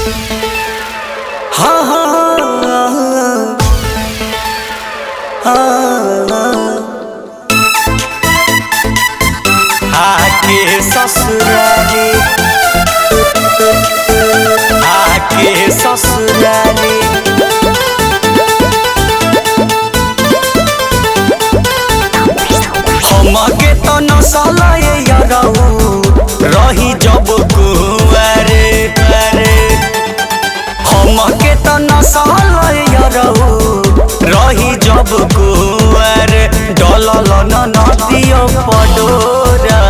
हाँ आके ससुराली आके ससुराली हमके तो नसलाए यारऊ रही जब कुंवारे हमके तो नसलाए यारऊ रही जब कुंवारे डलल नदियो पडोरा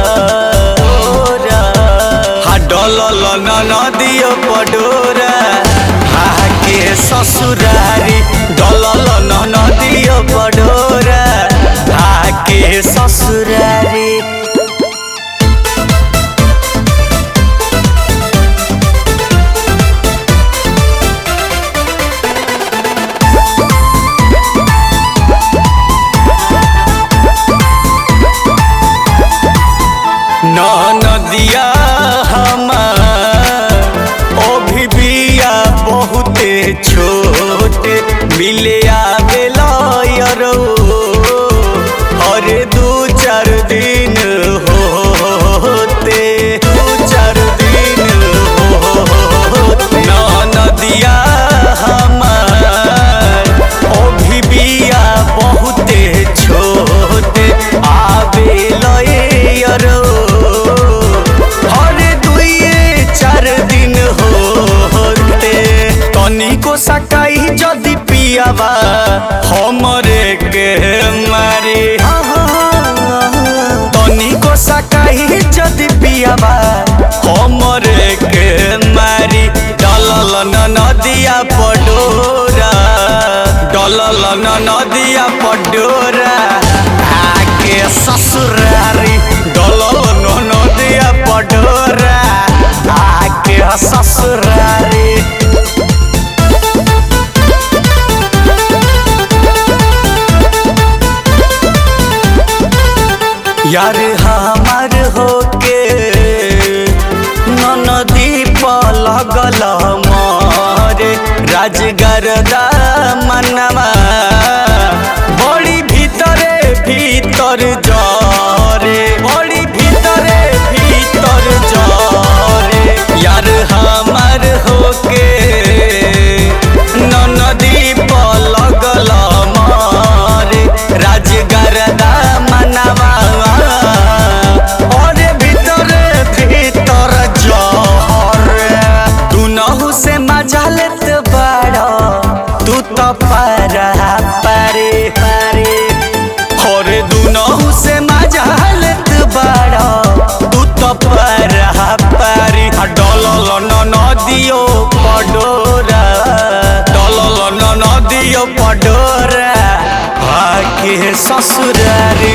डलल नदियो पडोरा आके ससुरारी डलल नदियो पडोरा आके ससुरारी नदिया हमार अभी बिया बहुते छोटे मिले आवेला यारो अरे 2-4 दिन होते 2-4 दिन होते नदिया हमार अभी बिया बहुते छोटे आवेला यारो को सकाई जदि पियावा हमरे के मारी तनी को सकाई जदि पियावा हमरे के मारी डलल नदिया पडोरा डलल नदिया पडोरा आके ससुरारी डलल नदिया पडोरा आके ससुरारी यार हमार होके नदी पर लगल मारे राजगरदा मनवा बड़ी भीतरे भीतर जरे बड़ी भीतरे भीतर जरे यार हमार होके नदी पर लगल मारे राजगरदा मनवा पारे पारे और दुनहु से मजा लेत बाड़ा तू तो पारा पारी डलल नदियो पडोरा डलल नदियो पडोरा आके ससुरारी